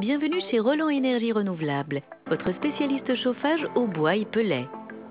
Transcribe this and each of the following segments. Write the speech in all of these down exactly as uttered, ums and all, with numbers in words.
Bienvenue chez Roland Énergie Renouvelable, votre spécialiste chauffage au bois et pellet.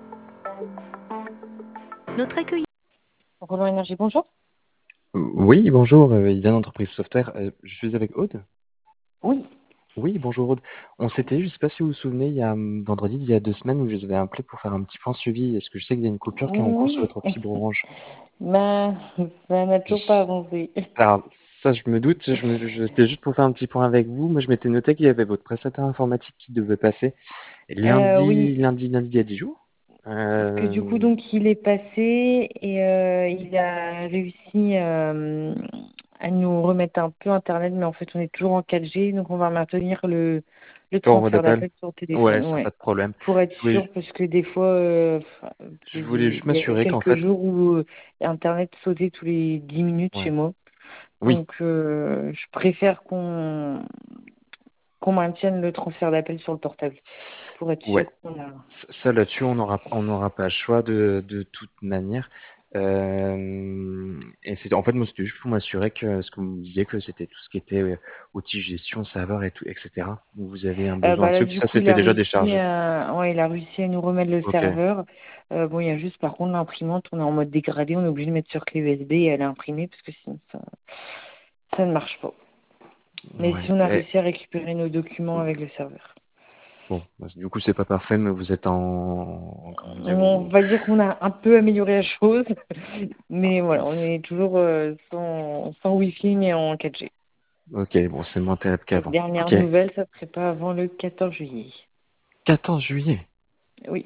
Notre accueil... Roland Énergie, bonjour. Oui, bonjour, euh, Ilian Entreprise Software. Euh, je suis avec Aude. Oui. Oui, bonjour Aude. On s'était, je ne sais pas si vous vous souvenez, il y a hum, vendredi, il y a deux semaines, où je vous avais appelé pour faire un petit point suivi. Est-ce que je sais qu'il y a une coupure qui est en cours sur Oui. votre fibre orange? Ben, ça n'a toujours pas Je- avancé. Alors, ça, je me doute, je me, je- c'était juste pour faire un petit point avec vous. Moi, je m'étais noté qu'il y avait votre prestataire informatique qui devait passer Euh, lundi, oui, lundi, lundi, il y a dix jours. parce que du coup, Euh, donc, il est passé et euh, il a réussi euh, à nous remettre un peu Internet, mais en fait, on est toujours en quatre G, donc on va maintenir le, le Forward transfert d'appel. d'appel sur le Ouais, téléphone, ça, ouais. pas de problème. Pour être Je voulais, sûr, parce que des fois, euh, enfin, je voulais il juste y a m'assurer qu'en quelques fait, jours où euh, Internet sautait tous les dix minutes chez ouais. moi. Oui. Donc, euh, je préfère qu'on qu'on maintienne le transfert d'appel sur le portable pour être Ouais, sûr qu'on a. ça ça, là-dessus, on n'aura on n'aura pas le choix de, de toute manière. Euh, et c'est en fait moi c'était juste pour m'assurer que ce que vous me disiez que c'était tout ce qui était euh, outils gestion, serveur et tout, et cetera. Vous avez un Euh, besoin bah là, dessus, puis du ça coup, il c'était a déjà réussi déchargé. à, ouais, il a réussi à nous remettre le Ok, serveur. Euh, bon, il y a juste, par contre, l'imprimante, on est en mode dégradé, on est obligé de mettre sur clé U S B et aller imprimer parce que sinon ça, ça ne marche pas. Mais ouais. si on a Et- réussi à récupérer nos documents avec le serveur. bon, bah, du coup c'est pas parfait, mais vous êtes en, comment dire, On vous... va dire qu'on a un peu amélioré la chose, mais voilà, on est toujours euh, sans, sans Wi-Fi mais en quatre G. Ok, bon c'est moins terrible Et qu'avant. dernière Ok, nouvelle, ça ne serait pas avant le quatorze juillet. quatorze juillet. Oui.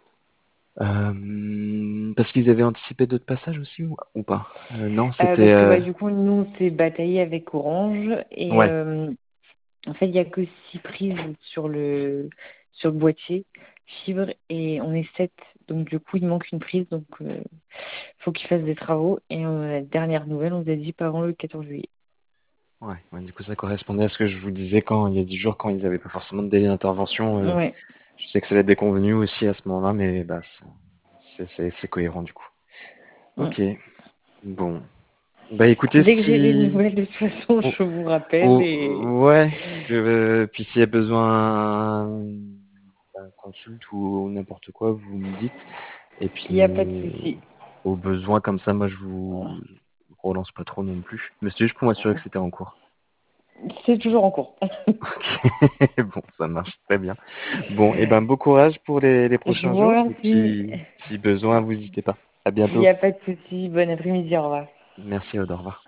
Euh, parce qu'ils avaient anticipé d'autres passages aussi ou, ou pas? Euh, non, Euh, c'était parce que euh, bah, du coup, nous, on s'est bataillé avec Orange et ouais. euh, en fait, il n'y a que six prises sur le, sur le boîtier fibre et on est sept. Donc, du coup, il manque une prise. Donc, il euh, faut qu'ils fassent des travaux. Et euh, la dernière nouvelle, on nous a dit pas avant le quatorze juillet. Ouais, ouais, du coup, ça correspondait à ce que je vous disais quand il y a dix jours, quand ils n'avaient pas forcément de délai d'intervention. Euh, Ouais. je sais que ça allait être déconvenu aussi à ce moment-là, mais bah, c'est c'est- c'est- c'est cohérent du coup. Mm. Ok, bon. Bah écoutez, Dès que j'ai les si... nouvelles, de toute façon, oh, je vous rappelle. Et oh, ouais, je- euh, puis s'il y a besoin d'un consulte ou n'importe quoi, vous me dites. Et il n'y a pas de puis, souci. au besoin, comme ça, moi, je vous relance pas trop non plus. Mais c'était juste pour m'assurer que c'était en cours. C'est toujours en cours. Ok, bon, ça marche très bien. Bon, et ben, beau courage pour les, les Je prochains vous jours. Et remercie. puis, si besoin, vous n'hésitez pas. À Il n'y bientôt. a pas de souci. Bon après-midi. Au revoir. Merci, Aude, au revoir.